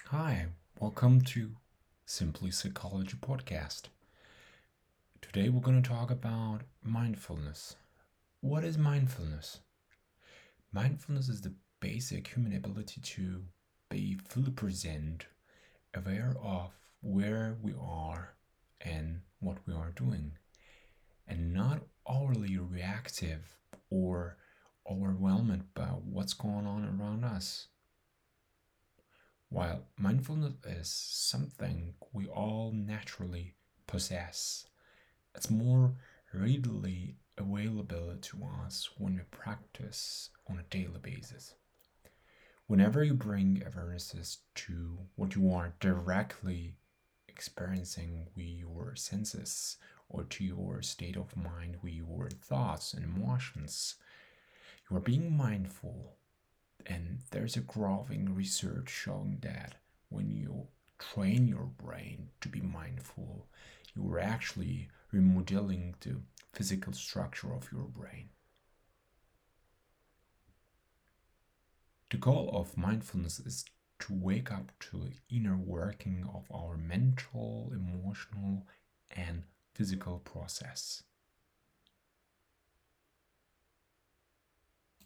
Hi, welcome to Simply Psychology Podcast. Today we're going to talk about mindfulness. What is mindfulness? Mindfulness is the basic human ability to be fully present, aware of where we are and what we are doing, and not overly reactive or overwhelmed by what's going on around us. While mindfulness is something we all naturally possess, it's more readily available to us when we practice on a daily basis. Whenever you bring awarenesses to what you are directly experiencing with your senses or to your state of mind with your thoughts and emotions, you are being mindful. And there's a growing research showing that when you train your brain to be mindful, you are actually remodeling the physical structure of your brain. The goal of mindfulness is to wake up to the inner working of our mental, emotional, and physical process.